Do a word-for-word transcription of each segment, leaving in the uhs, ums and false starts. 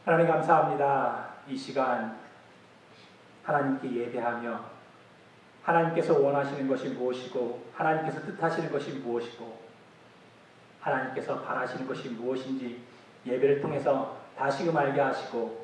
하나님 감사합니다. 이 시간 하나님께 예배하며 하나님께서 원하시는 것이 무엇이고 하나님께서 뜻하시는 것이 무엇이고 하나님께서 바라시는 것이 무엇인지 예배를 통해서 다시금 알게 하시고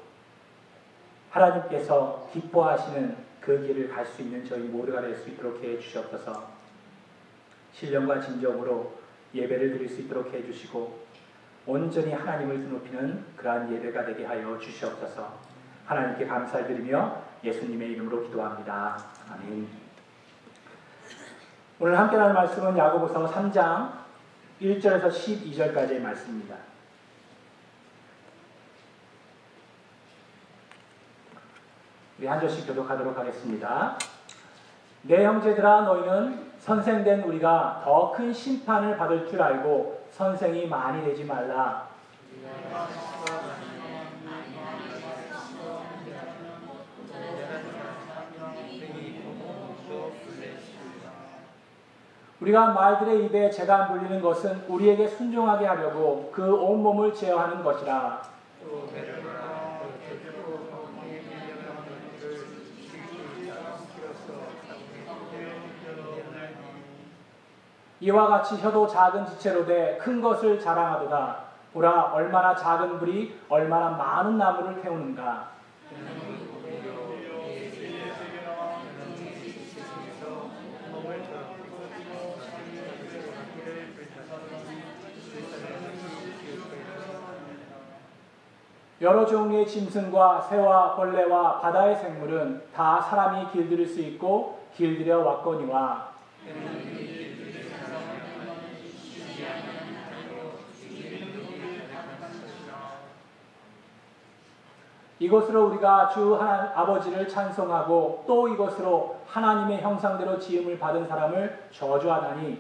하나님께서 기뻐하시는 그 길을 갈 수 있는 저희 모두가 될 수 있도록 해 주시옵소서. 신령과 진정으로 예배를 드릴 수 있도록 해 주시고 온전히 하나님을 드높이는 그러한 예배가 되게 하여 주시옵소서. 하나님께 감사드리며 예수님의 이름으로 기도합니다. 아멘. 오늘 함께 나눌 말씀은 야고보서 삼 장 일 절에서 십이 절까지의 말씀입니다. 우리 한 절씩 교독하도록 하겠습니다. 내 형제들아, 너희는 선생된 우리가 더 큰 심판을 받을 줄 알고 선생이 많이 되지 말라. 우리가 말들의 입에 재간 불리는 것은 우리에게 순종하게 하려고 그 온몸을 제어하는 것이라. 이와 같이 혀도 작은 지체로 돼 큰 것을 자랑하도다. 보라, 얼마나 작은 불이 얼마나 많은 나무를 태우는가. 여러 종류의 짐승과 새와 벌레와 바다의 생물은 다 사람이 길들일 수 있고 길들여 왔거니와 이것으로 우리가 주 하나님 아버지를 찬송하고 또 이것으로 하나님의 형상대로 지음을 받은 사람을 저주하다니.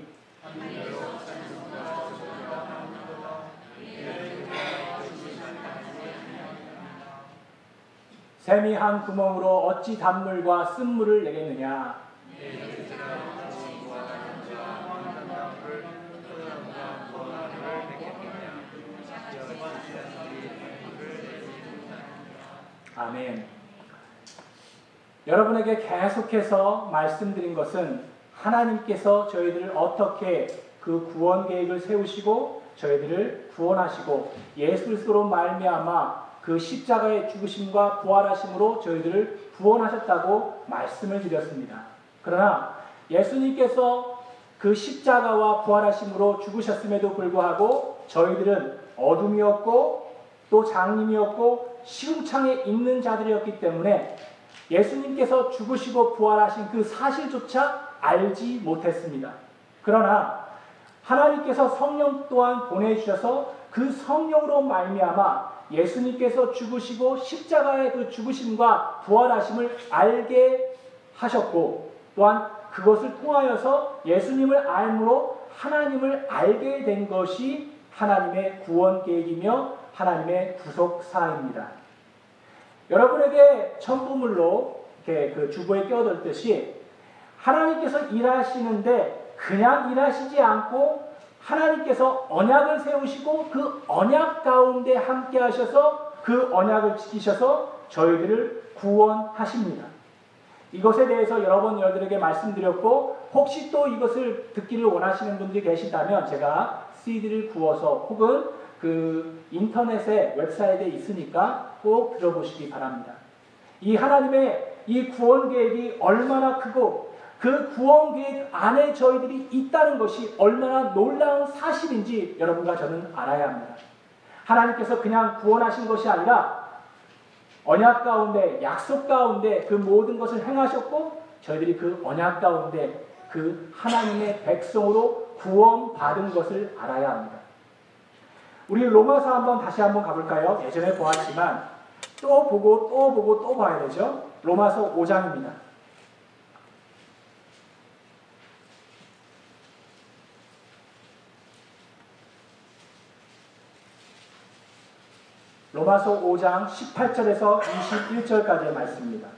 샘이 한 구멍으로 어찌 단물과 쓴물을 내겠느냐. 아멘. 여러분에게 계속해서 말씀드린 것은 하나님께서 저희들을 어떻게 그 구원 계획을 세우시고 저희들을 구원하시고 예수 그리스도로 말미암아 그 십자가의 죽으심과 부활하심으로 저희들을 구원하셨다고 말씀을 드렸습니다. 그러나 예수님께서 그 십자가와 부활하심으로 죽으셨음에도 불구하고 저희들은 어둠이었고 또 장님이었고 시궁창에 있는 자들이었기 때문에 예수님께서 죽으시고 부활하신 그 사실조차 알지 못했습니다. 그러나 하나님께서 성령 또한 보내주셔서 그 성령으로 말미암아 예수님께서 죽으시고 십자가의 그 죽으심과 부활하심을 알게 하셨고 또한 그것을 통하여서 예수님을 알므로 하나님을 알게 된 것이 하나님의 구원 계획이며 하나님의 구속 사항입니다. 여러분에게 첨부물로 이렇게 그 주보에 끼어들듯이 하나님께서 일하시는데 그냥 일하시지 않고 하나님께서 언약을 세우시고 그 언약 가운데 함께 하셔서 그 언약을 지키셔서 저희들을 구원하십니다. 이것에 대해서 여러 번 여러분들에게 말씀드렸고 혹시 또 이것을 듣기를 원하시는 분들이 계시다면 제가 씨디를 구워서 혹은 그 인터넷에 웹사이트에 있으니까 꼭 들어보시기 바랍니다. 이 하나님의 이 구원 계획이 얼마나 크고 그 구원 계획 안에 저희들이 있다는 것이 얼마나 놀라운 사실인지 여러분과 저는 알아야 합니다. 하나님께서 그냥 구원하신 것이 아니라 언약 가운데 약속 가운데 그 모든 것을 행하셨고 저희들이 그 언약 가운데 그 하나님의 백성으로 구원받은 것을 알아야 합니다. 우리 로마서 한번 다시 한번 가볼까요? 예전에 보았지만 또 보고 또 보고 또 봐야 되죠. 로마서 오 장입니다. 로마서 오 장 십팔 절에서 이십일 절까지의 말씀입니다.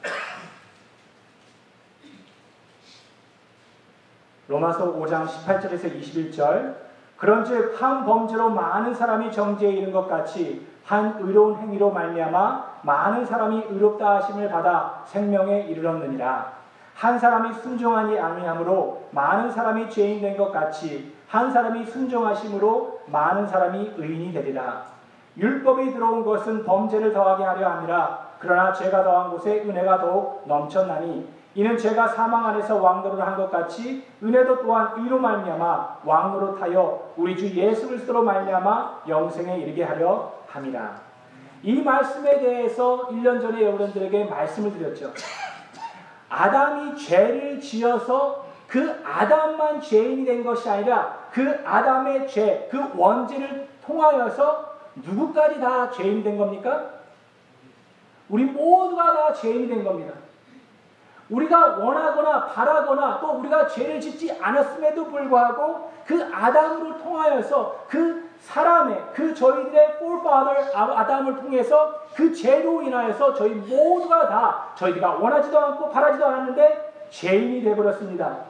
로마서 오 장 십팔 절에서 이십일 절. 그런즉 한 범죄로 많은 사람이 정죄에 이른 것 같이 한 의로운 행위로 말미암아 많은 사람이 의롭다 하심을 받아 생명에 이르렀느니라. 한 사람이 순종하니 아니함으로 많은 사람이 죄인 된 것 같이 한 사람이 순종하심으로 많은 사람이 의인이 되리라. 율법이 들어온 것은 범죄를 더하게 하려 함이라. 그러나 죄가 더한 곳에 은혜가 더욱 넘쳤나니 이는 죄가 사망 안에서 왕노를 한 것 같이 은혜도 또한 의로 말미암아 왕노릇하여 우리 주 예수 그리스도로 말미암아 영생에 이르게 하려 함이라. 이 말씀에 대해서 일 년 전에 여러분들에게 말씀을 드렸죠. 아담이 죄를 지어서 그 아담만 죄인이 된 것이 아니라 그 아담의 죄, 그 원죄를 통하여서 누구까지 다 죄인이 된 겁니까? 우리 모두가 다 죄인이 된 겁니다. 우리가 원하거나 바라거나 또 우리가 죄를 짓지 않았음에도 불구하고 그 아담으로 통하여서 그 사람의 그 저희들의 forefather 아담을 통해서 그 죄로 인하여서 저희 모두가 다 저희가 원하지도 않고 바라지도 않았는데 죄인이 되어버렸습니다.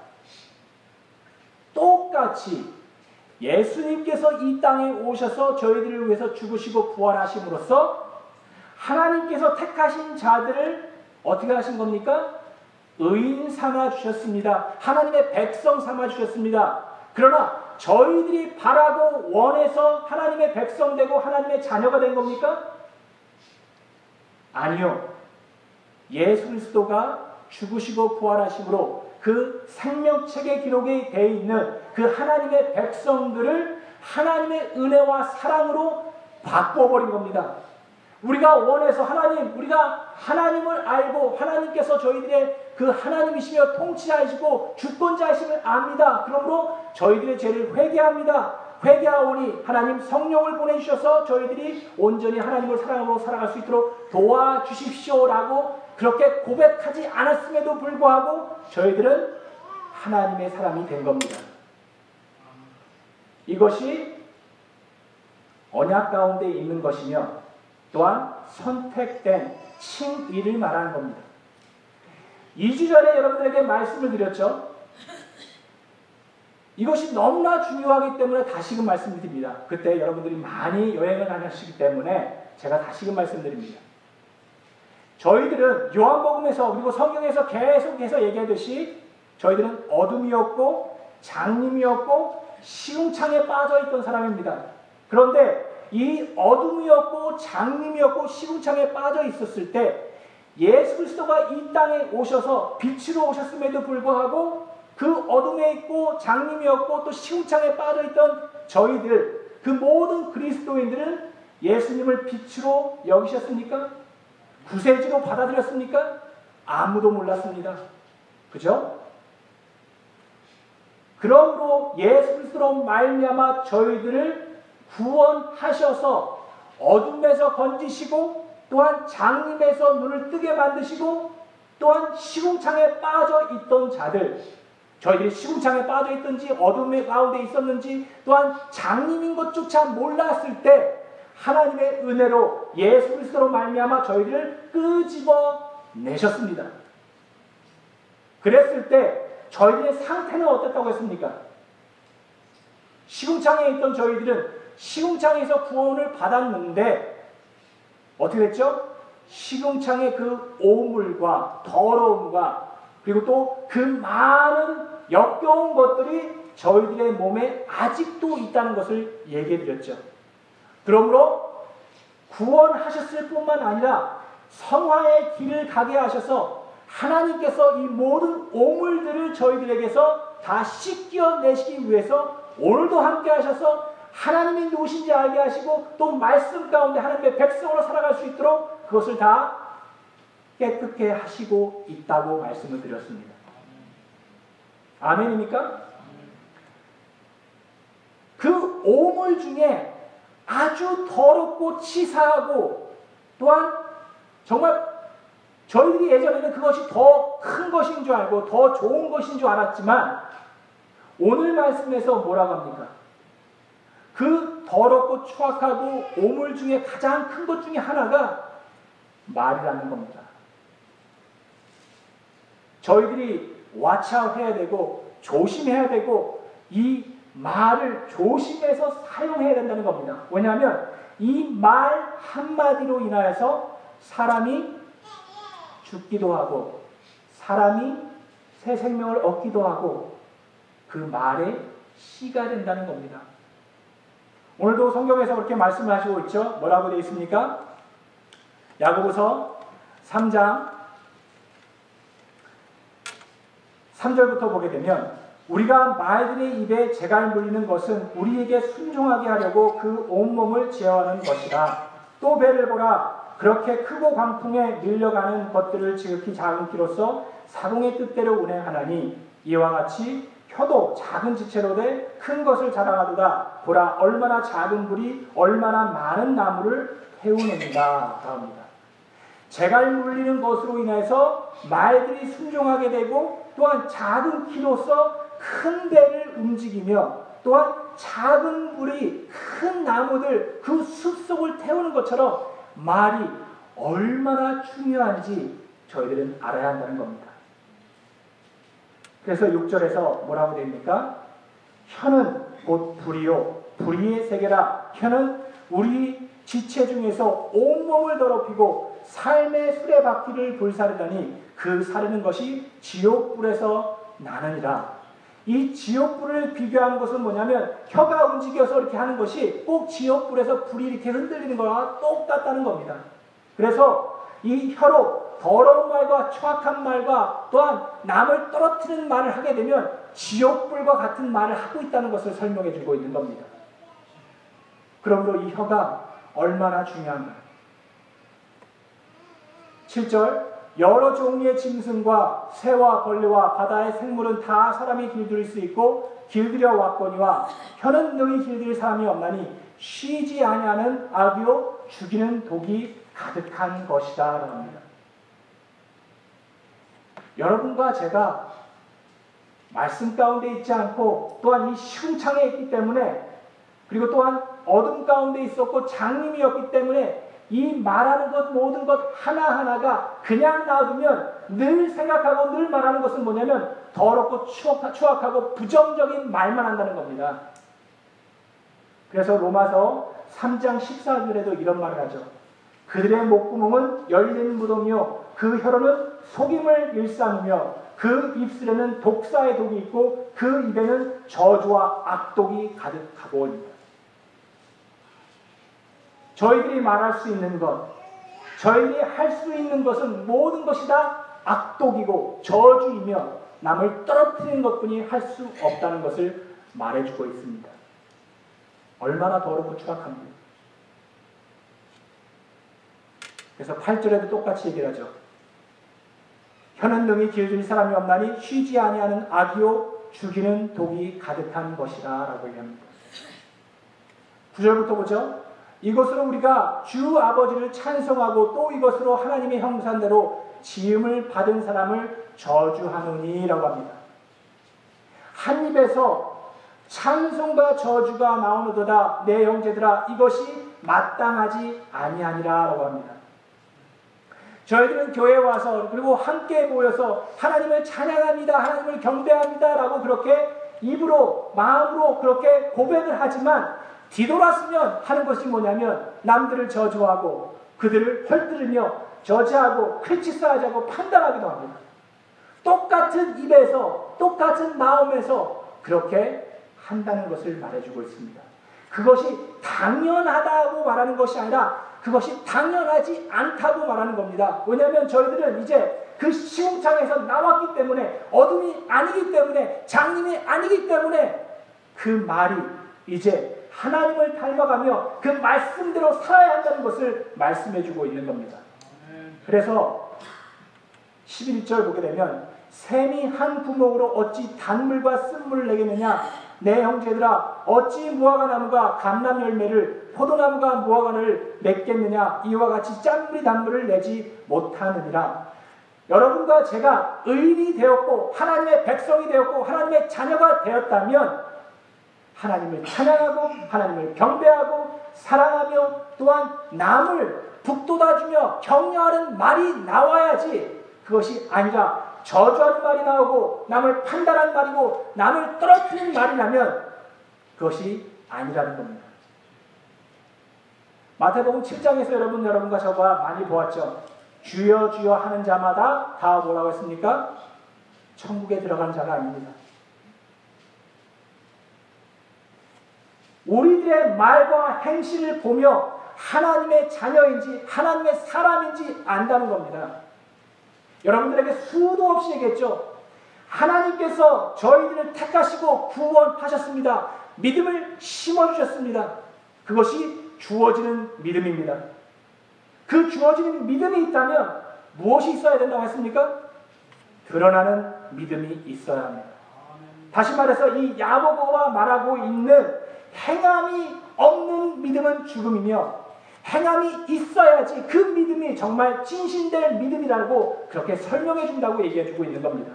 똑같이 예수님께서 이 땅에 오셔서 저희들을 위해서 죽으시고 부활하심으로써 하나님께서 택하신 자들을 어떻게 하신 겁니까? 의인 삼아 주셨습니다. 하나님의 백성 삼아 주셨습니다. 그러나 저희들이 바라고 원해서 하나님의 백성 되고 하나님의 자녀가 된 겁니까? 아니요. 예수 그리스도가 죽으시고 부활하심으로 그 생명책의 기록에 되어 있는 그 하나님의 백성들을 하나님의 은혜와 사랑으로 바꿔버린 겁니다. 우리가 원해서 하나님, 우리가 하나님을 알고 하나님께서 저희들의 그 하나님이시며 통치하시고 주권자이심을 압니다. 그러므로 저희들의 죄를 회개합니다. 회개하오니 하나님 성령을 보내주셔서 저희들이 온전히 하나님을 사랑으로 살아갈 수 있도록 도와주십시오라고 그렇게 고백하지 않았음에도 불구하고 저희들은 하나님의 사람이 된 겁니다. 이것이 언약 가운데 있는 것이며 또한 선택된 칭의를 말하는 겁니다. 이 주 전에 여러분들에게 말씀을 드렸죠. 이것이 너무나 중요하기 때문에 다시금 말씀드립니다. 그때 여러분들이 많이 여행을 다녔기 때문에 제가 다시금 말씀드립니다. 저희들은 요한복음에서 그리고 성경에서 계속해서 얘기하듯이 저희들은 어둠이었고 장님이었고 시궁창에 빠져있던 사람입니다. 그런데 이 어둠이었고 장님이었고 시궁창에 빠져 있었을 때 예수 그리스도가 이 땅에 오셔서 빛으로 오셨음에도 불구하고 그 어둠에 있고 장님이었고 또 시궁창에 빠져 있던 저희들 그 모든 그리스도인들은 예수님을 빛으로 여기셨습니까? 구세주로 받아들였습니까? 아무도 몰랐습니다. 그죠? 그러므로 예수 그리스도로 말미암아 저희들을 구원하셔서 어둠에서 건지시고 또한 장님에서 눈을 뜨게 만드시고 또한 시궁창에 빠져 있던 자들 저희들이 시궁창에 빠져 있든지 어둠의 가운데 있었는지 또한 장님인 것조차 몰랐을 때 하나님의 은혜로 예수 그리스도로 말미암아 저희들을 끄집어 내셨습니다. 그랬을 때 저희들의 상태는 어땠다고 했습니까? 시궁창에 있던 저희들은 시궁창에서 구원을 받았는데 어떻게 됐죠? 시궁창의 그 오물과 더러움과 그리고 또 그 많은 역겨운 것들이 저희들의 몸에 아직도 있다는 것을 얘기해 드렸죠. 그러므로 구원하셨을 뿐만 아니라 성화의 길을 가게 하셔서 하나님께서 이 모든 오물들을 저희들에게서 다 씻겨내시기 위해서 오늘도 함께 하셔서 하나님이 누구신지 알게 하시고 또 말씀 가운데 하나님의 백성으로 살아갈 수 있도록 그것을 다 깨끗게 하시고 있다고 말씀을 드렸습니다. 아멘입니까? 그 오물 중에 아주 더럽고 치사하고 또한 정말 저희들이 예전에는 그것이 더 큰 것인 줄 알고 더 좋은 것인 줄 알았지만 오늘 말씀에서 뭐라고 합니까? 그 더럽고 추악하고 오물 중에 가장 큰 것 중에 하나가 말이라는 겁니다. 저희들이 watch out 해야 되고 조심해야 되고 이 말을 조심해서 사용해야 된다는 겁니다. 왜냐하면 이 말 한마디로 인하여서 사람이 죽기도 하고 사람이 새 생명을 얻기도 하고 그 말에 씨가 된다는 겁니다. 오늘도 성경에서 그렇게 말씀하시고 있죠. 뭐라고 되어 있습니까? 야고보서 삼 장 삼 절부터 보게 되면 우리가 말들의 입에 재갈 물리는 것은 우리에게 순종하게 하려고 그 온몸을 제어하는 것이라. 또 배를 보라. 그렇게 크고 광풍에 밀려가는 것들을 지극히 작은 키로서 사공의 뜻대로 운행하나니 이와 같이 혀도 작은 지체로 돼 큰 것을 자랑하도다. 보라 얼마나 작은 불이 얼마나 많은 나무를 태우는가 합니다. 재갈 물리는 것으로 인해서 말들이 순종하게 되고 또한 작은 키로서 큰 배를 움직이며 또한 작은 불이 큰 나무들 그 숲속을 태우는 것처럼 말이 얼마나 중요한지 저희들은 알아야 한다는 겁니다. 그래서 육 절에서 뭐라고 됩니까? 혀는 곧 불이요 불의의 세계라. 혀는 우리 지체 중에서 온몸을 더럽히고 삶의 수레바퀴를 불사르다니 그 사르는 것이 지옥불에서 나느니라. 이 지옥불을 비교하는 것은 뭐냐면 혀가 움직여서 이렇게 하는 것이 꼭 지옥불에서 불이 이렇게 흔들리는 거와 똑같다는 겁니다. 그래서 이 혀로 더러운 말과 추악한 말과 또한 남을 떨어뜨리는 말을 하게 되면 지옥불과 같은 말을 하고 있다는 것을 설명해 주고 있는 겁니다. 그러므로 이 혀가 얼마나 중요한가. 칠 절 여러 종류의 짐승과 새와 벌레와 바다의 생물은 다 사람이 길들일 수 있고 길들여 왔거니와 혀는 능히 길들일 사람이 없나니 쉬지 아니하는 악이요 죽이는 독이 가득한 것이다 라고 합니다. 여러분과 제가 말씀 가운데 있지 않고 또한 이 시궁창에 있기 때문에 그리고 또한 어둠 가운데 있었고 장님이었기 때문에 이 말하는 것 모든 것 하나하나가 그냥 놔두면 늘 생각하고 늘 말하는 것은 뭐냐면 더럽고 추악, 추악하고 부정적인 말만 한다는 겁니다. 그래서 로마서 삼 장 십사 절에도 이런 말을 하죠. 그들의 목구멍은 열린 무덤이요 그 혀로는 속임을 일삼으며 그 입술에는 독사의 독이 있고 그 입에는 저주와 악독이 가득하고. 저희들이 말할 수 있는 것, 저희들이 할 수 있는 것은 모든 것이 다 악독이고 저주이며 남을 떨어뜨리는 것뿐이 할 수 없다는 것을 말해주고 있습니다. 얼마나 더럽고 추악합니까? 그래서 팔 절에도 똑같이 얘기를 하죠. 혀는 능히 길들일 사람이 없나니 쉬지 아니하는 악이요 죽이는 독이 가득한 것이라 라고 얘기합니다. 구 절부터 보죠. 이것으로 우리가 주 아버지를 찬송하고 또 이것으로 하나님의 형상대로 지음을 받은 사람을 저주하노니 라고 합니다. 한 입에서 찬송과 저주가 나오노도다. 내 형제들아 이것이 마땅하지 아니하니라 라고 합니다. 저희들은 교회에 와서 그리고 함께 모여서 하나님을 찬양합니다. 하나님을 경배합니다. 라고 그렇게 입으로 마음으로 그렇게 고백을 하지만 뒤돌았으면 하는 것이 뭐냐면 남들을 저주하고 그들을 헐뜯으며 저지하고 크리티사이즈하고 판단하기도 합니다. 똑같은 입에서 똑같은 마음에서 그렇게 한다는 것을 말해주고 있습니다. 그것이 당연하다고 말하는 것이 아니라 그것이 당연하지 않다고 말하는 겁니다. 왜냐하면 저희들은 이제 그 시궁창에서 나왔기 때문에 어둠이 아니기 때문에 장님이 아니기 때문에 그 말이 이제 하나님을 닮아가며 그 말씀대로 살아야 한다는 것을 말씀해주고 있는 겁니다. 그래서 십일 절 보게 되면 샘이 한 구멍으로 어찌 단물과 쓴물을 내겠느냐. 내 형제들아 어찌 무화과 나무가 감람 열매를 포도나무가 무화과를 맺겠느냐. 이와 같이 짠물이 단물을 내지 못하느니라. 여러분과 제가 의인이 되었고 하나님의 백성이 되었고 하나님의 자녀가 되었다면 하나님을 찬양하고 하나님을 경배하고 사랑하며 또한 남을 북돋아주며 격려하는 말이 나와야지 그것이 아니라 저주하는 말이 나오고 남을 판단하는 말이고 남을 떨어뜨리는 말이 나면 그것이 아니라는 겁니다. 마태복음 칠 장에서 여러분, 여러분과 저가 많이 보았죠. 주여 주여 하는 자마다 다 뭐라고 했습니까? 천국에 들어간 자가 아닙니다. 우리들의 말과 행실을 보며 하나님의 자녀인지 하나님의 사람인지 안다는 겁니다. 여러분들에게 수도 없이 얘기했죠. 하나님께서 저희들을 택하시고 구원하셨습니다. 믿음을 심어주셨습니다. 그것이 주어지는 믿음입니다. 그 주어지는 믿음이 있다면 무엇이 있어야 된다고 했습니까? 드러나는 믿음이 있어야 합니다. 다시 말해서 이 야고보가 말하고 있는 행함이 없는 믿음은 죽음이며 행함이 있어야지 그 믿음이 정말 진실될 믿음이라고 그렇게 설명해 준다고 얘기해 주고 있는 겁니다.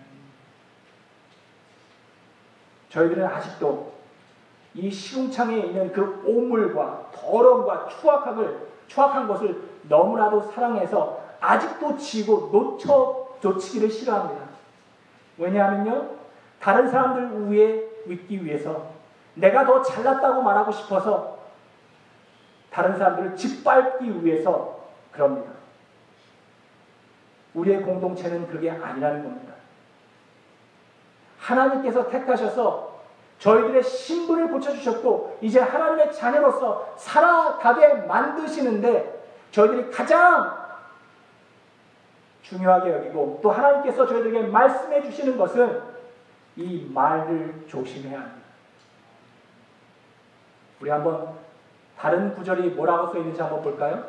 저희들은 아직도 이 시궁창에 있는 그 오물과 더러움과 추악함을, 추악한 것을 너무나도 사랑해서 아직도 지고 놓쳐 놓치기를 싫어합니다. 왜냐하면요, 다른 사람들 위에 있기 위해서 내가 더 잘났다고 말하고 싶어서 다른 사람들을 짓밟기 위해서 그럽니다. 우리의 공동체는 그게 아니라는 겁니다. 하나님께서 택하셔서 저희들의 신분을 고쳐주셨고 이제 하나님의 자녀로서 살아가게 만드시는데 저희들이 가장 중요하게 여기고 또 하나님께서 저희들에게 말씀해 주시는 것은 이 말을 조심해야 합니다. 우리 한번 다른 구절이 뭐라고 써 있는지 한번 볼까요?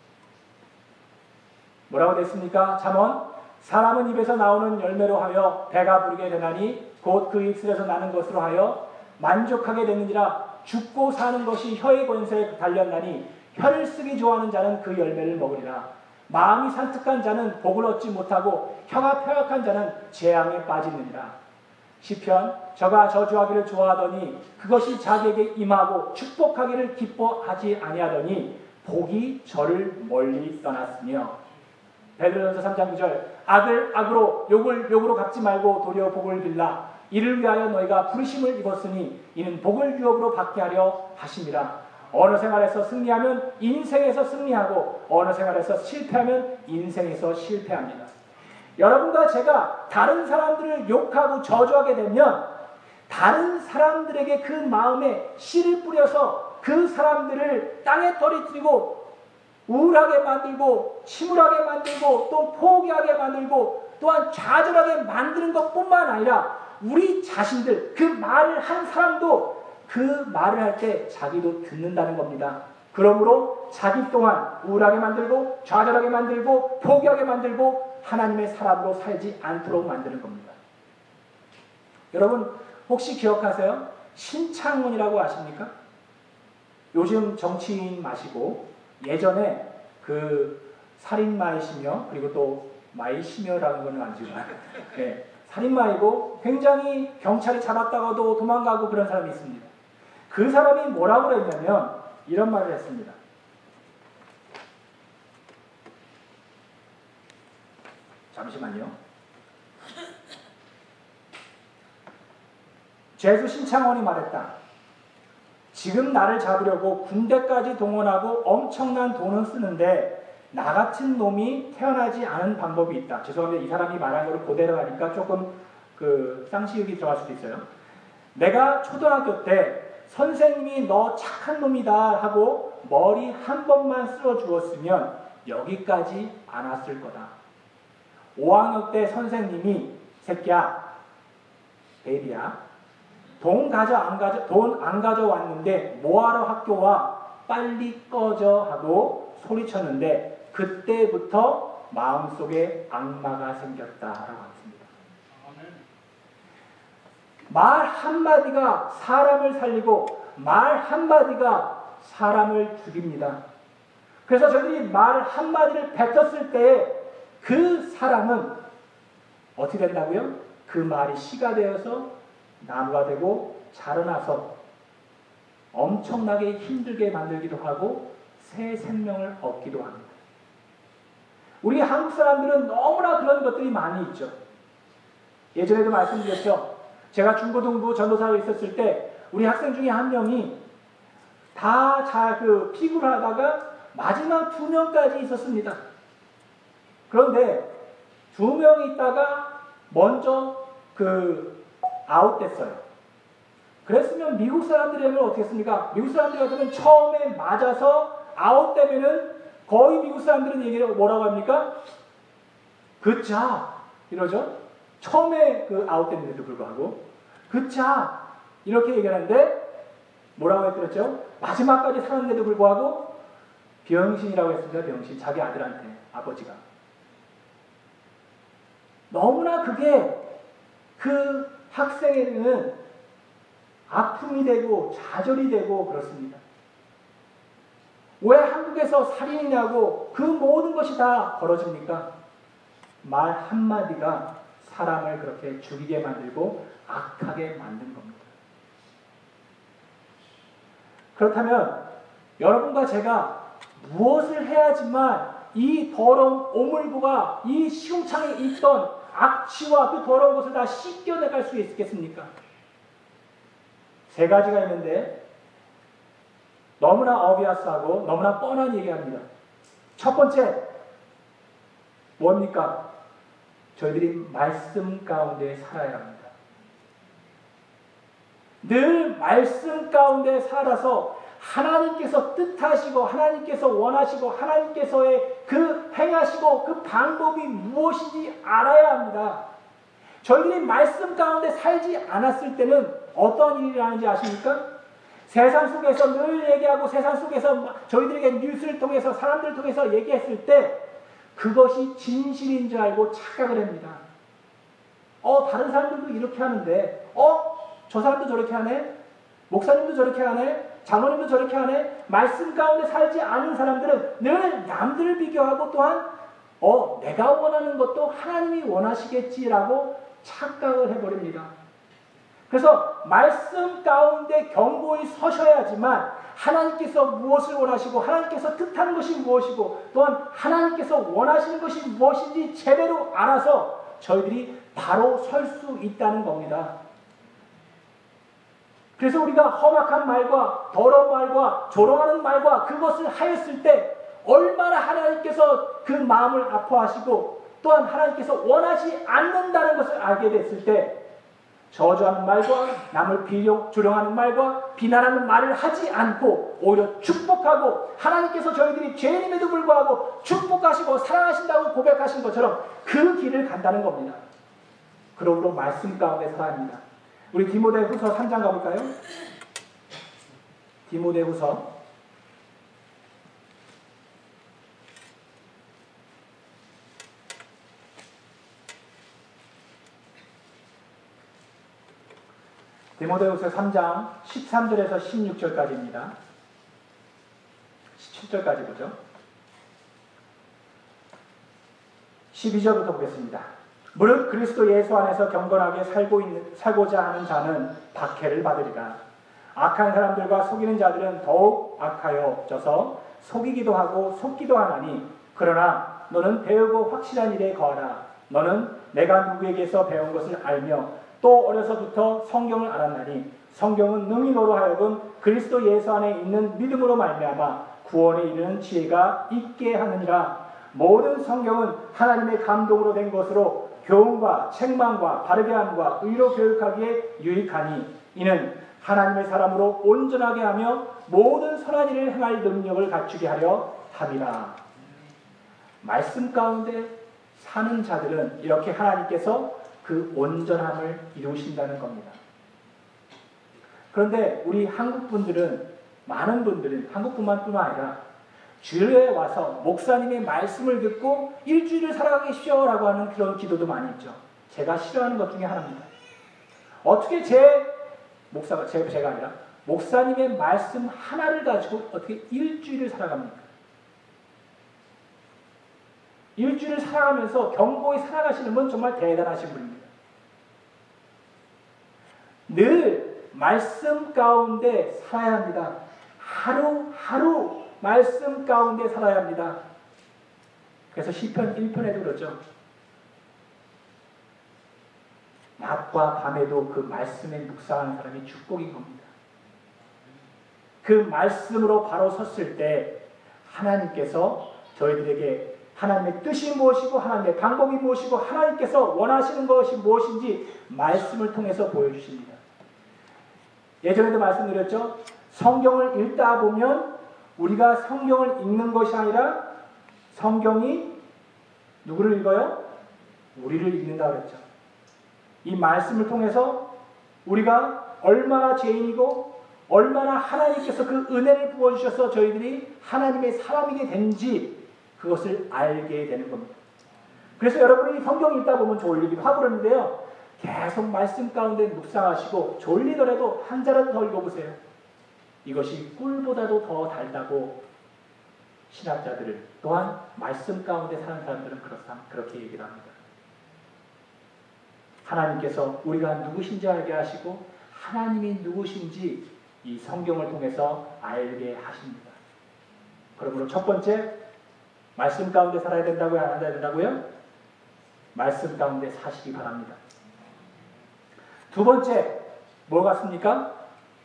뭐라고 됐습니까? 잠언 사람은 입에서 나오는 열매로 하여 배가 부르게 되나니 곧 그 입술에서 나는 것으로 하여 만족하게 되느니라. 죽고 사는 것이 혀의 권세에 달렸나니 혀를 쓰기 좋아하는 자는 그 열매를 먹으리라. 마음이 산뜻한 자는 복을 얻지 못하고 혀가 패역한 자는 재앙에 빠지느니라. 시편 저가 저주하기를 좋아하더니 그것이 자기에게 임하고 축복하기를 기뻐하지 아니하더니 복이 저를 멀리 떠났으며. 베드로전서 삼 장 구 절 악을 악으로 욕을 욕으로 갚지 말고 도리어 복을 빌라. 이를 위하여 너희가 부르심을 입었으니 이는 복을 유업으로 받게 하려 하심이라. 어느 생활에서 승리하면 인생에서 승리하고 어느 생활에서 실패하면 인생에서 실패합니다. 여러분과 제가 다른 사람들을 욕하고 저주하게 되면 다른 사람들에게 그 마음에 씨를 뿌려서 그 사람들을 땅에 떨어뜨리고 우울하게 만들고 침울하게 만들고 또 포기하게 만들고 또한 좌절하게 만드는 것뿐만 아니라 우리 자신들 그 말을 한 사람도 그 말을 할 때 자기도 듣는다는 겁니다. 그러므로 자기 또한 우울하게 만들고 좌절하게 만들고 포기하게 만들고 하나님의 사람으로 살지 않도록 만드는 겁니다. 여러분 혹시 기억하세요? 신창문이라고 아십니까? 요즘 정치인 마시고 예전에 그 살인마이시며 그리고 또 마이시며라는 건 아니지만 네, 살인마이고 굉장히 경찰이 잡았다가도 도망가고 그런 사람이 있습니다. 그 사람이 뭐라고 그랬냐면 이런 말을 했습니다. 잠시만요. 죄수 신창원이 말했다. 지금 나를 잡으려고 군대까지 동원하고 엄청난 돈을 쓰는데 나 같은 놈이 태어나지 않은 방법이 있다. 죄송합니다. 이 사람이 말한 걸 그대로 하니까 조금 그 쌍시읒이 들어갈 수도 있어요. 내가 초등학교 때 선생님이 너 착한 놈이다 하고 머리 한 번만 쓸어 주었으면 여기까지 안 왔을 거다. 오 학년 때 선생님이 새끼야, 베이비야, 돈 가져 안 가져 돈 안 가져왔는데 뭐하러 학교 와? 빨리 꺼져 하고 소리쳤는데 그때부터 마음속에 악마가 생겼다라고 했습니다. 말 한마디가 사람을 살리고 말 한마디가 사람을 죽입니다. 그래서 저들이 말 한마디를 뱉었을 때 그 사람은 어떻게 된다고요? 그 말이 씨가 되어서 나무가 되고 자라나서 엄청나게 힘들게 만들기도 하고 새 생명을 얻기도 합니다. 우리 한국 사람들은 너무나 그런 것들이 많이 있죠. 예전에도 말씀드렸죠. 제가 중고등부 전도사로 있었을 때 우리 학생 중에 한 명이 다 잘 그 피구를 하다가 마지막 두 명까지 있었습니다. 그런데 두 명이 있다가 먼저 그 아웃됐어요. 그랬으면 미국 사람들이라면 어떻게 했습니까? 미국 사람들 같으면 처음에 맞아서 아웃되면은 거의 미국 사람들은 얘기를 뭐라고 합니까? 굿잡 이러죠. 처음에 그 아웃됐는데도 불구하고 굿잡 이렇게 얘기하는데 뭐라고 했더랬죠? 마지막까지 살았는데도 불구하고 병신이라고 했습니다. 병신. 자기 아들한테 아버지가. 너무나 그게 그 학생에게는 아픔이 되고 좌절이 되고 그렇습니다. 왜 한국에서 살인이냐고 그 모든 것이 다 벌어집니까? 말 한마디가 사람을 그렇게 죽이게 만들고 악하게 만든 겁니다. 그렇다면 여러분과 제가 무엇을 해야지만 이 더러운 오물구가 이 시궁창에 있던 악취와 그 더러운 것을 다 씻겨내갈 수 있겠습니까? 세 가지가 있는데 너무나 어비아스하고 너무나 뻔한 얘기합니다. 첫 번째, 뭡니까? 저희들이 말씀 가운데 살아야 합니다. 늘 말씀 가운데 살아서 하나님께서 뜻하시고 하나님께서 원하시고 하나님께서의 그 행하시고 그 방법이 무엇인지 알아야 합니다. 저희들이 말씀 가운데 살지 않았을 때는 어떤 일이 일어나는지 아십니까? 세상 속에서 늘 얘기하고 세상 속에서 저희들에게 뉴스를 통해서 사람들을 통해서 얘기했을 때 그것이 진실인 줄 알고 착각을 합니다. 어, 다른 사람들도 이렇게 하는데 어? 저 사람도 저렇게 하네? 목사님도 저렇게 하네? 장로님도 저렇게 하네? 말씀 가운데 살지 않은 사람들은 늘 남들을 비교하고 또한 어, 내가 원하는 것도 하나님이 원하시겠지라고 착각을 해버립니다. 그래서 말씀 가운데 견고히 서셔야지만 하나님께서 무엇을 원하시고 하나님께서 뜻하는 것이 무엇이고 또한 하나님께서 원하시는 것이 무엇인지 제대로 알아서 저희들이 바로 설 수 있다는 겁니다. 그래서 우리가 험악한 말과 더러운 말과 조롱하는 말과 그것을 하였을 때 얼마나 하나님께서 그 마음을 아파하시고 또한 하나님께서 원하지 않는다는 것을 알게 됐을 때 저주하는 말과 남을 비교, 조롱하는 말과 비난하는 말을 하지 않고 오히려 축복하고 하나님께서 저희들이 죄인임에도 불구하고 축복하시고 사랑하신다고 고백하신 것처럼 그 길을 간다는 겁니다. 그러므로 말씀 가운데 살아야 합니다. 우리 디모데후서 삼 장 가볼까요? 디모데후서 디모데후서 삼 장 십삼 절에서 십육 절까지입니다. 십칠 절까지 보죠. 십이 절부터 보겠습니다. 무릇 그리스도 예수 안에서 경건하게 살고 있는, 살고자 하는 자는 박해를 받으리라. 악한 사람들과 속이는 자들은 더욱 악하여져서 속이기도 하고 속기도 하나니 그러나 너는 배우고 확실한 일에 거하라. 너는 내가 누구에게서 배운 것을 알며 또 어려서부터 성경을 알았나니 성경은 능히 너로 하여금 그리스도 예수 안에 있는 믿음으로 말미암아 구원에 이르는 지혜가 있게 하느니라. 모든 성경은 하나님의 감동으로 된 것으로 교훈과 책망과 바르게함과 의로 교육하기에 유익하니 이는 하나님의 사람으로 온전하게 하며 모든 선한 일을 행할 능력을 갖추게 하려 함이라. 말씀 가운데 사는 자들은 이렇게 하나님께서 그 온전함을 이루신다는 겁니다. 그런데 우리 한국 분들은 많은 분들은 한국뿐만 뿐만 아니라 주일에 와서 목사님의 말씀을 듣고 일주일을 살아가십시오라고 하는 그런 기도도 많이 있죠. 제가 싫어하는 것 중에 하나입니다. 어떻게 제 목사가 제, 제가 아니라 목사님의 말씀 하나를 가지고 어떻게 일주일을 살아갑니까? 일주일을 살아가면서 견고히 살아가시는 분 정말 대단하신 분입니다. 늘 말씀 가운데 살아야 합니다. 하루하루 말씀 가운데 살아야 합니다. 그래서 시편 일 편에도 그렇죠. 낮과 밤에도 그 말씀에 묵상하는 사람이 축복인 겁니다. 그 말씀으로 바로 섰을 때 하나님께서 저희들에게 하나님의 뜻이 무엇이고 하나님의 방법이 무엇이고 하나님께서 원하시는 것이 무엇인지 말씀을 통해서 보여주십니다. 예전에도 말씀드렸죠. 성경을 읽다 보면 우리가 성경을 읽는 것이 아니라 성경이 누구를 읽어요? 우리를 읽는다 그랬죠. 이 말씀을 통해서 우리가 얼마나 죄인이고 얼마나 하나님께서 그 은혜를 부어주셔서 저희들이 하나님의 사람이게 된지 그것을 알게 되는 겁니다. 그래서 여러분이 성경 읽다 보면 졸리기도 하고 그러는데요. 계속 말씀 가운데 묵상하시고 졸리더라도 한 자라도 더 읽어보세요. 이것이 꿀보다도 더 달다고 신학자들을 또한 말씀 가운데 사는 사람들은 그렇다, 그렇게 얘기를 합니다. 하나님께서 우리가 누구신지 알게 하시고 하나님이 누구신지 이 성경을 통해서 알게 하십니다. 그러므로 첫 번째, 말씀 가운데 살아야 된다고요? 안 살아야 된다고요? 말씀 가운데 사시기 바랍니다. 두 번째, 뭐 같습니까?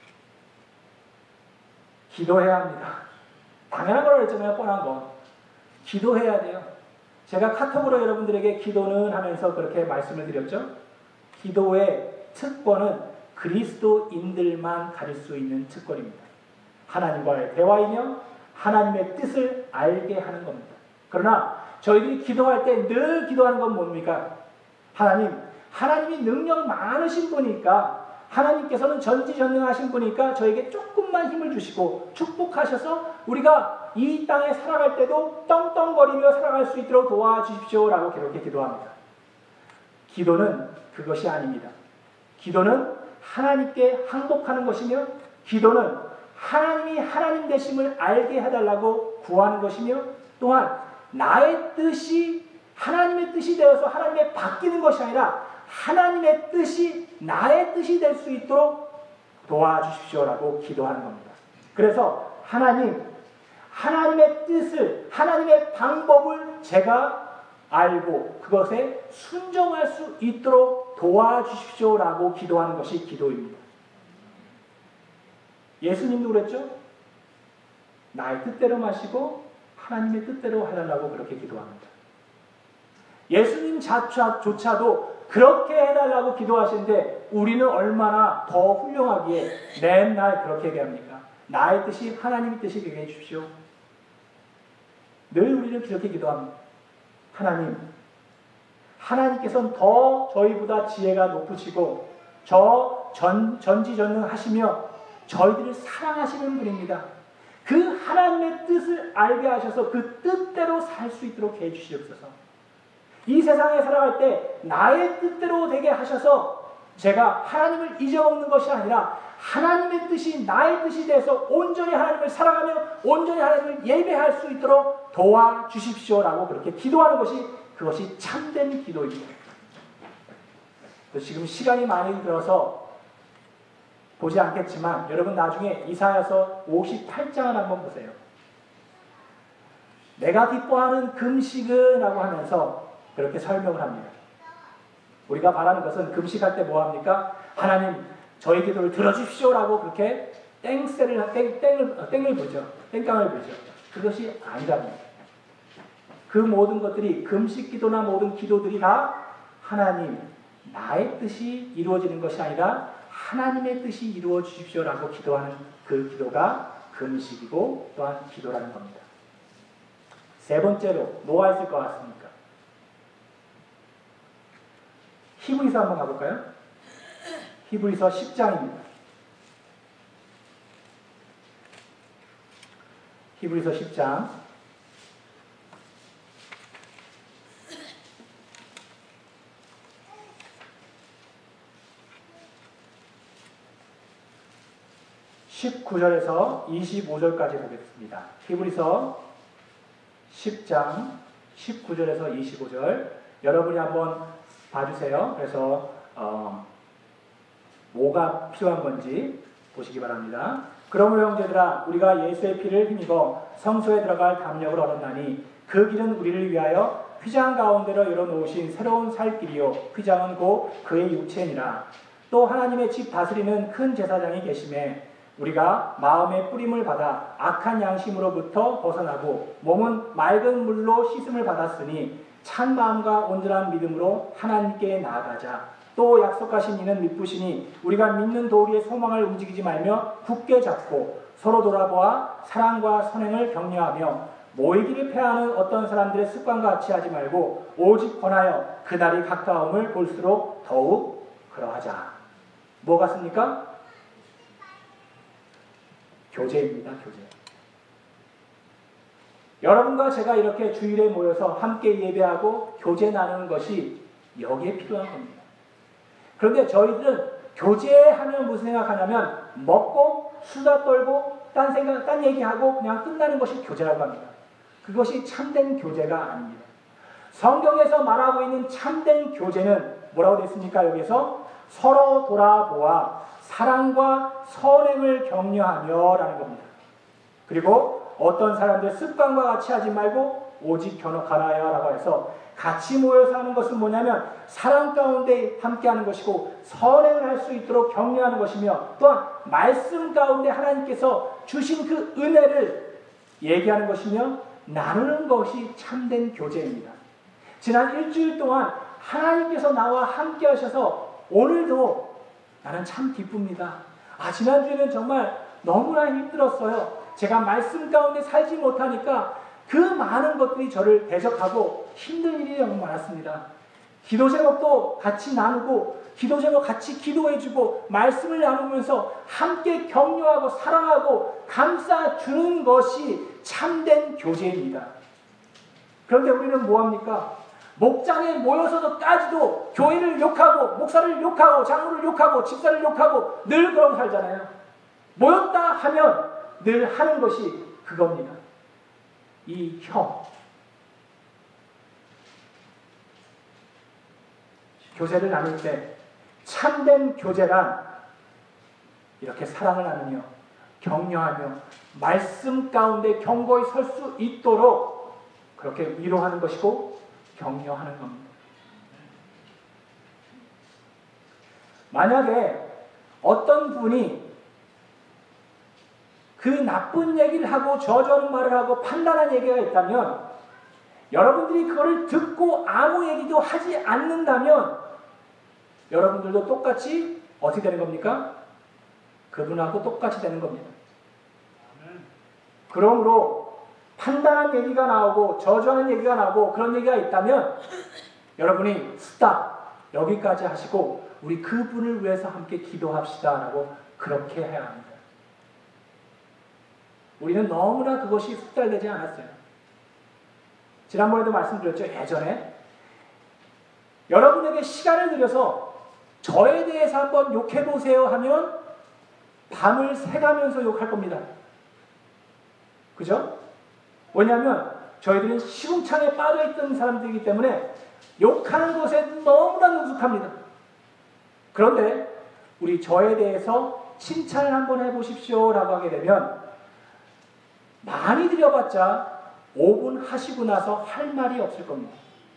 기도해야 합니다. 당연한 거라고 했잖아요. 뻔한 거. 기도해야 돼요. 제가 카톡으로 여러분들에게 기도는 하면서 그렇게 말씀을 드렸죠. 기도의 특권은 그리스도인들만 가질 수 있는 특권입니다. 하나님과의 대화이며 하나님의 뜻을 알게 하는 겁니다. 그러나 저희들이 기도할 때 늘 기도하는 건 뭡니까? 하나님, 하나님이 능력 많으신 분이니까 하나님께서는 전지전능하신 분이니까 저에게 조금만 힘을 주시고 축복하셔서 우리가 이 땅에 살아갈 때도 떵떵거리며 살아갈 수 있도록 도와주십시오라고 그렇게 기도합니다. 기도는 그것이 아닙니다. 기도는 하나님께 항복하는 것이며 기도는 하나님이 하나님 되심을 알게 해달라고 구하는 것이며 또한 나의 뜻이 하나님의 뜻이 되어서 하나님의 바뀌는 것이 아니라 하나님의 뜻이 나의 뜻이 될 수 있도록 도와주십시오라고 기도하는 겁니다. 그래서 하나님, 하나님의 뜻을, 하나님의 방법을 제가 알고 그것에 순종할 수 있도록 도와주십시오라고 기도하는 것이 기도입니다. 예수님도 그랬죠? 나의 뜻대로 마시고 하나님의 뜻대로 해달라고 그렇게 기도합니다. 예수님 자조차도 그렇게 해달라고 기도하시는데 우리는 얼마나 더 훌륭하기에 맨날 그렇게 얘기합니까? 나의 뜻이 하나님의 뜻이 되게 해주십시오. 늘 우리는 그렇게 기도합니다. 하나님, 하나님께서는 더 저희보다 지혜가 높으시고 저 전, 전지전능하시며 저희들을 사랑하시는 분입니다. 그 하나님의 뜻을 알게 하셔서 그 뜻대로 살 수 있도록 해주시옵소서. 이 세상에 살아갈 때 나의 뜻대로 되게 하셔서 제가 하나님을 잊어먹는 것이 아니라 하나님의 뜻이 나의 뜻이 돼서 온전히 하나님을 사랑하며 온전히 하나님을 예배할 수 있도록 도와주십시오라고 그렇게 기도하는 것이 그것이 참된 기도입니다. 지금 시간이 많이 들어서 보지 않겠지만 여러분 나중에 이사야서 오십팔 장을 한번 보세요. 내가 기뻐하는 금식은 라고 하면서 그렇게 설명을 합니다. 우리가 바라는 것은 금식할 때 뭐합니까? 하나님 저희 기도를 들어주십시오라고 그렇게 땡세를, 땡, 땡을, 땡을 부죠. 땡깡을 부죠. 그것이 아니랍니다. 그 모든 것들이 금식 기도나 모든 기도들이 다 하나님 나의 뜻이 이루어지는 것이 아니라 하나님의 뜻이 이루어 주십시오라고 기도하는 그 기도가 금식이고 또한 기도라는 겁니다. 세 번째로 뭐가 있을 것 같습니까? 히브리서 한번 가볼까요? 히브리서 십 장입니다. 히브리서 십 장 십구 절에서 이십오 절까지 보겠습니다. 히브리서 십 장 십구 절에서 이십오 절 여러분이 한번 봐주세요. 그래서 어, 뭐가 필요한 건지 보시기 바랍니다. 그러므로 형제들아 우리가 예수의 피를 힘입어 성소에 들어갈 담력을 얻었나니 그 길은 우리를 위하여 휘장 가운데로 열어놓으신 새로운 살 길이요 휘장은 곧 그의 육체니라. 또 하나님의 집 다스리는 큰 제사장이 계심에 우리가 마음의 뿌림을 받아 악한 양심으로부터 벗어나고 몸은 맑은 물로 씻음을 받았으니 참 마음과 온전한 믿음으로 하나님께 나아가자. 또 약속하신 이는 믿으시니 우리가 믿는 도리의 소망을 움직이지 말며 굳게 잡고 서로 돌아보아 사랑과 선행을 격려하며 모이기를 패하는 어떤 사람들의 습관과 같이 하지 말고 오직 권하여 그날이 가까움을 볼수록 더욱 그러하자. 뭐 같습니까? 교제입니다. 교제. 여러분과 제가 이렇게 주일에 모여서 함께 예배하고 교제 나누는 것이 여기에 필요한 겁니다. 그런데 저희들은 교제하면 무슨 생각하냐면 먹고 수다 떨고 딴 생각, 딴 얘기하고 그냥 끝나는 것이 교제라고 합니다. 그것이 참된 교제가 아닙니다. 성경에서 말하고 있는 참된 교제는 뭐라고 됐습니까? 여기서 서로 돌아보아 사랑과 선행을 격려하며 라는 겁니다. 그리고 어떤 사람들 습관과 같이 하지 말고 오직 견학하라야 라고 해서 같이 모여서 하는 것은 뭐냐면 사랑 가운데 함께하는 것이고 선행을 할 수 있도록 격려하는 것이며 또한 말씀 가운데 하나님께서 주신 그 은혜를 얘기하는 것이며 나누는 것이 참된 교제입니다. 지난 일주일 동안 하나님께서 나와 함께 하셔서 오늘도 나는 참 기쁩니다. 아, 지난주에는 정말 너무나 힘들었어요. 제가 말씀 가운데 살지 못하니까 그 많은 것들이 저를 대적하고 힘든 일이 너무 많았습니다. 기도 제목도 같이 나누고 기도 제목 같이 기도해주고 말씀을 나누면서 함께 격려하고 사랑하고 감싸주는 것이 참된 교제입니다. 그런데 우리는 뭐합니까? 목장에 모여서도까지도 교회를 욕하고 목사를 욕하고 장로를 욕하고 집사를 욕하고 늘 그러고 살잖아요. 모였다 하면 늘 하는 것이 그겁니다. 이 형. 교제를 나눌 때 참된 교제란 이렇게 사랑을 나누며 격려하며 말씀 가운데 견고히 설 수 있도록 그렇게 위로하는 것이고 격려하는 겁니다. 만약에 어떤 분이 그 나쁜 얘기를 하고 저주하는 말을 하고 판단한 얘기가 있다면 여러분들이 그거를 듣고 아무 얘기도 하지 않는다면 여러분들도 똑같이 어떻게 되는 겁니까? 그분하고 똑같이 되는 겁니다. 그러므로 판단한 얘기가 나오고 저주하는 얘기가 나오고 그런 얘기가 있다면 여러분이 스탑 여기까지 하시고 우리 그분을 위해서 함께 기도합시다 라고 그렇게 해야 합니다. 우리는 너무나 그것이 숙달되지 않았어요. 지난번에도 말씀드렸죠. 예전에 여러분에게 시간을 들여서 저에 대해서 한번 욕해보세요 하면 밤을 새가면서 욕할 겁니다. 그죠? 왜냐하면 저희들은 시궁창에 빠져있던 사람들이기 때문에 욕하는 것에 너무나 능숙합니다. 그런데 우리 저에 대해서 칭찬을 한번 해보십시오 라고 하게 되면 많이 드려봤자 오 분 하시고 나서 할 말이 없을 겁니다.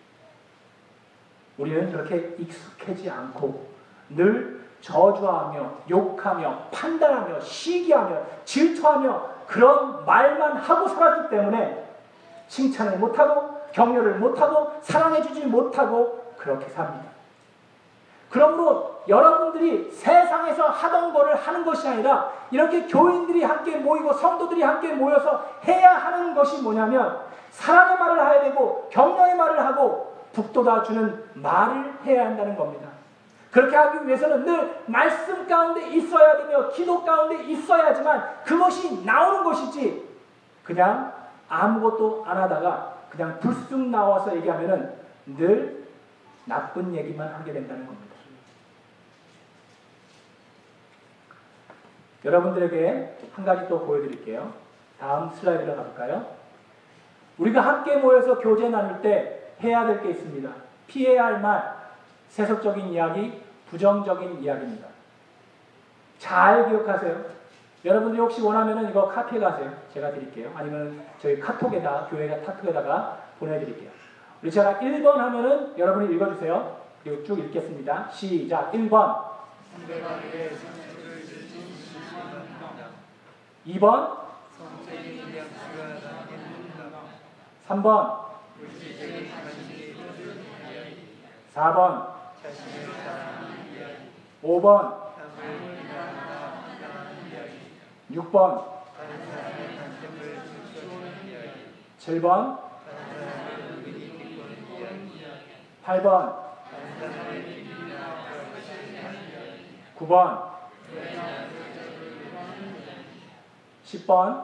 우리는 그렇게 익숙하지 않고 늘 저주하며 욕하며 판단하며 시기하며 질투하며 그런 말만 하고 살았기 때문에 칭찬을 못하고 격려를 못하고 사랑해주지 못하고 그렇게 삽니다. 그러므로 여러분들이 세상에서 하던 거를 하는 것이 아니라 이렇게 교인들이 함께 모이고 성도들이 함께 모여서 해야 하는 것이 뭐냐면 사랑의 말을 해야 되고 격려의 말을 하고 북돋아주는 말을 해야 한다는 겁니다. 그렇게 하기 위해서는 늘 말씀 가운데 있어야 되며 기도 가운데 있어야 하지만 그것이 나오는 것이지 그냥 아무것도 안 하다가 그냥 불쑥 나와서 얘기하면은 늘 나쁜 얘기만 하게 된다는 겁니다. 여러분들에게 한 가지 또 보여드릴게요. 다음 슬라이드로 가볼까요? 우리가 함께 모여서 교제 나눌 때 해야 될 게 있습니다. 피해야 할 말, 세속적인 이야기, 부정적인 이야기입니다. 잘 기억하세요. 여러분들이 혹시 원하면 이거 카피해 가세요. 제가 드릴게요. 아니면 저희 카톡에다, 교회가 카톡에다가 보내드릴게요. 우리 제가 일 번 하면은 여러분이 읽어주세요. 그리고 쭉 읽겠습니다. 시작. 일 번. 이 번, 삼 번, 사 번, 오 번, 육 번, 칠 번, 팔 번, 구 번, 십 번.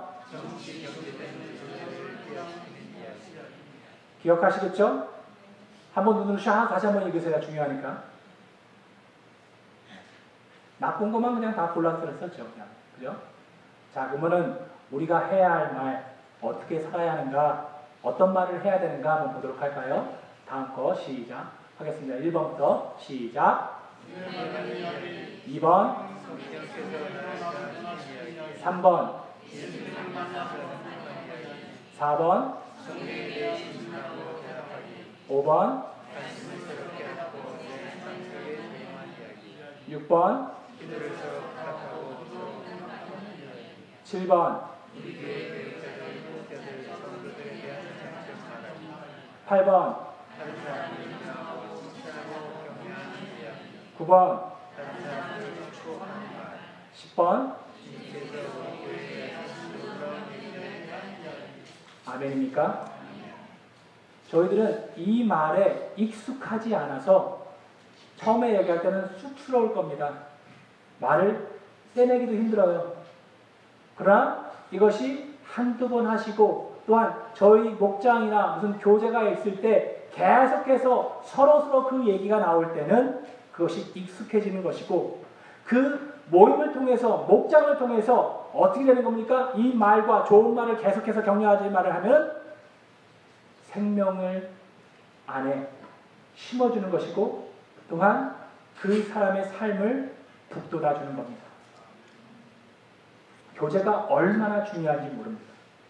기억하시겠죠? 한번 눈으로 샥 다시 한번 읽으세요. 중요하니까. 나쁜 것만 그냥 다 골라들었었죠. 그냥. 그죠? 자, 그러면은 우리가 해야 할 말, 어떻게 살아야 하는가, 어떤 말을 해야 되는가 한번 보도록 할까요? 다음 거 시작 하겠습니다. 일 번부터 시작. 이 번, 삼 번, 사 번, 오 번, 육 번, 칠 번, 팔 번, 구 번, 십 번. 아멘입니까? 저희들은 이 말에 익숙하지 않아서 처음에 얘기할 때는 쑥스러울 겁니다. 말을 떼내기도 힘들어요. 그러나 이것이 한두 번 하시고 또한 저희 목장이나 무슨 교제가 있을 때 계속해서 서로서로 그 얘기가 나올 때는 그것이 익숙해지는 것이고 그 모임을 통해서 목장을 통해서 어떻게 되는 겁니까? 이 말과 좋은 말을 계속해서 격려하지 말을 하면 생명을 안에 심어주는 것이고 또한 그 사람의 삶을 북돋아주는 겁니다. 교제가 얼마나 중요한지 모릅니다.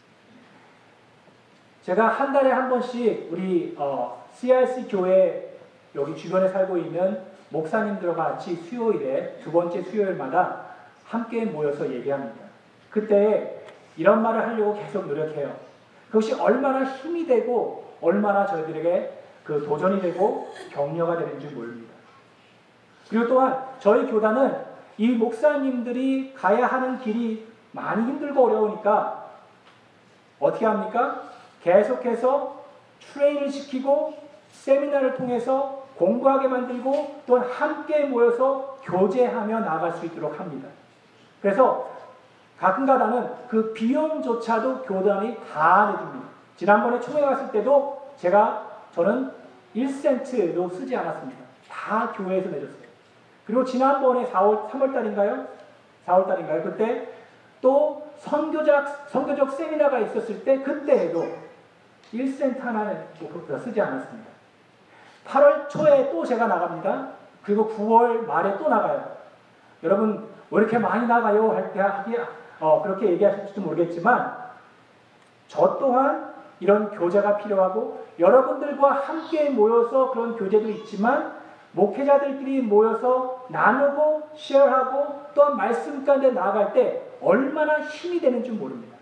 제가 한 달에 한 번씩 우리 어, 씨알씨 교회 여기 주변에 살고 있는 목사님들과 같이 수요일에 두 번째 수요일마다 함께 모여서 얘기합니다. 그때 이런 말을 하려고 계속 노력해요. 그것이 얼마나 힘이 되고 얼마나 저희들에게 그 도전이 되고 격려가 되는지 모릅니다. 그리고 또한 저희 교단은 이 목사님들이 가야 하는 길이 많이 힘들고 어려우니까 어떻게 합니까? 계속해서 트레이닝을 시키고 세미나를 통해서 공부하게 만들고 또한 함께 모여서 교제하며 나아갈 수 있도록 합니다. 그래서 가끔가다는 그 비용조차도 교단이 다 내줍니다. 지난번에 총회 갔을 때도 제가 저는 일 센트도 쓰지 않았습니다. 다 교회에서 내줬어요. 그리고 지난번에 사월, 삼월달인가요? 사월달인가요? 그때 또 선교적, 선교적 세미나가 있었을 때 그때에도 일 센트 하나는 쓰지 않았습니다. 팔월 초에 또 제가 나갑니다. 그리고 구월 말에 또 나가요. 여러분 왜 이렇게 많이 나가요? 할 때 어, 그렇게 얘기하실지 모르겠지만 저 또한 이런 교제가 필요하고 여러분들과 함께 모여서 그런 교제도 있지만 목회자들끼리 모여서 나누고 쉐어하고 또한 말씀 가운데 나아갈 때 얼마나 힘이 되는 줄 모릅니다.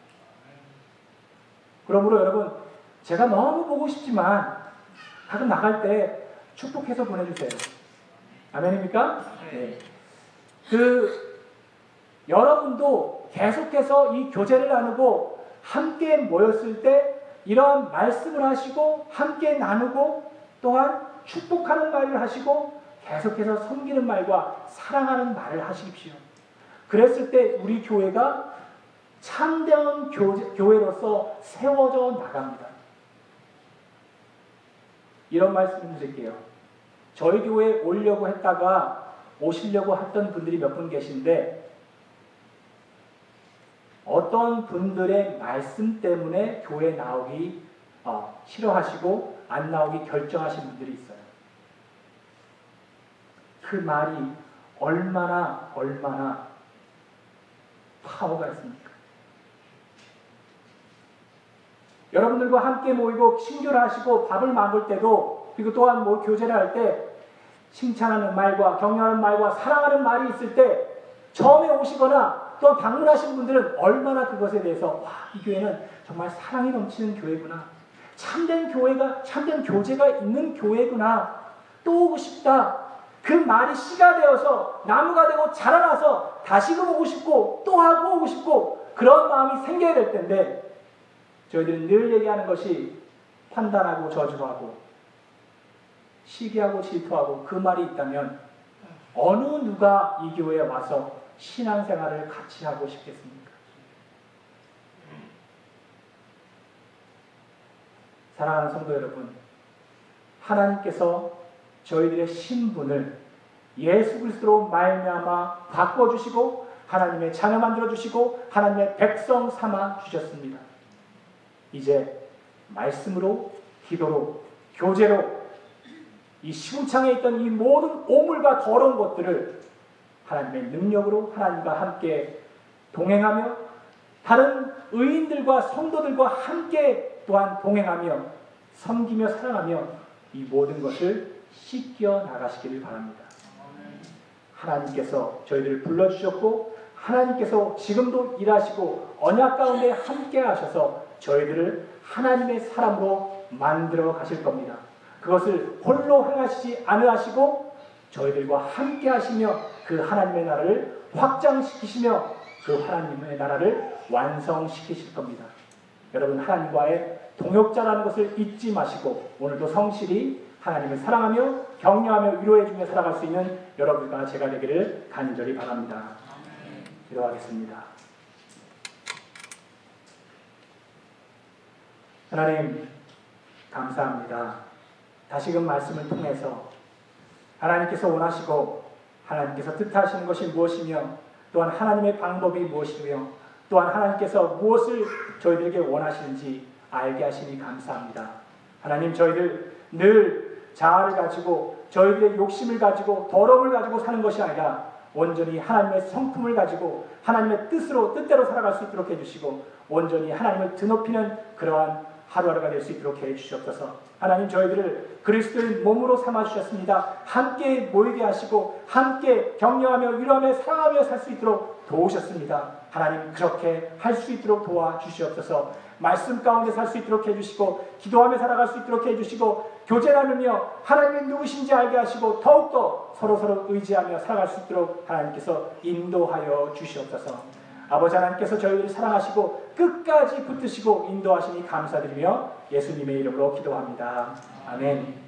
그러므로 여러분 제가 너무 보고 싶지만 가끔 나갈 때 축복해서 보내주세요. 아멘입니까? 네. 그 여러분도 계속해서 이 교제를 나누고 함께 모였을 때 이런 말씀을 하시고 함께 나누고 또한 축복하는 말을 하시고 계속해서 섬기는 말과 사랑하는 말을 하십시오. 그랬을 때 우리 교회가 참된 교회로서 세워져 나갑니다. 이런 말씀을 드릴게요. 저희 교회에 오려고 했다가 오시려고 했던 분들이 몇 분 계신데 어떤 분들의 말씀 때문에 교회에 나오기 어, 싫어하시고 안 나오기 결정하신 분들이 있어요. 그 말이 얼마나 얼마나 파워가 있습니까? 여러분들과 함께 모이고 친교를 하시고 밥을 먹을 때도 그리고 또한 뭐 교제를 할 때 칭찬하는 말과 격려하는 말과 사랑하는 말이 있을 때 처음에 오시거나 또 방문하신 분들은 얼마나 그것에 대해서 와, 이 교회는 정말 사랑이 넘치는 교회구나. 참된 교회가, 참된 교제가 있는 교회구나. 또 오고 싶다. 그 말이 씨가 되어서 나무가 되고 자라나서 다시금 오고 싶고 또 하고 오고 싶고 그런 마음이 생겨야 될 텐데 저희들은 늘 얘기하는 것이 판단하고 저주하고 시기하고 질투하고 그 말이 있다면 어느 누가 이 교회에 와서 신앙생활을 같이 하고 싶겠습니까? 사랑하는 성도 여러분, 하나님께서 저희들의 신분을 예수 그리스도로 말미암아 바꿔주시고 하나님의 자녀 만들어주시고 하나님의 백성 삼아 주셨습니다. 이제 말씀으로, 기도로, 교제로 이 시궁창에 있던 이 모든 오물과 더러운 것들을 하나님의 능력으로 하나님과 함께 동행하며 다른 의인들과 성도들과 함께 또한 동행하며 섬기며 사랑하며 이 모든 것을 씻겨 나가시기를 바랍니다. 하나님께서 저희들을 불러주셨고 하나님께서 지금도 일하시고 언약 가운데 함께 하셔서 저희들을 하나님의 사람으로 만들어 가실 겁니다. 그것을 홀로 행하시지 않으시고 저희들과 함께 하시며 그 하나님의 나라를 확장시키시며 그 하나님의 나라를 완성시키실 겁니다. 여러분, 하나님과의 동역자라는 것을 잊지 마시고 오늘도 성실히 하나님을 사랑하며 격려하며 위로해주며 살아갈 수 있는 여러분과 제가 되기를 간절히 바랍니다. 기도하겠습니다. 하나님, 감사합니다. 다시금 말씀을 통해서 하나님께서 원하시고 하나님께서 뜻하시는 것이 무엇이며 또한 하나님의 방법이 무엇이며 또한 하나님께서 무엇을 저희들에게 원하시는지 알게 하시니 감사합니다. 하나님, 저희들 늘 자아를 가지고 저희들의 욕심을 가지고 더러움을 가지고 사는 것이 아니라 온전히 하나님의 성품을 가지고 하나님의 뜻으로 뜻대로 살아갈 수 있도록 해주시고 온전히 하나님을 드높이는 그러한 하루하루가 될 수 있도록 해주시옵소서. 하나님, 저희들을 그리스도의 몸으로 삼아주셨습니다. 함께 모이게 하시고 함께 격려하며 위로하며 사랑하며 살 수 있도록 도우셨습니다. 하나님, 그렇게 할 수 있도록 도와주시옵소서. 말씀 가운데 살 수 있도록 해주시고 기도하며 살아갈 수 있도록 해주시고 교제 나누며 하나님이 누구신지 알게 하시고 더욱더 서로서로 의지하며 살아갈 수 있도록 하나님께서 인도하여 주시옵소서. 아버지 하나님께서 저희들을 사랑하시고 끝까지 붙드시고 인도하시니 감사드리며 예수님의 이름으로 기도합니다. 아멘.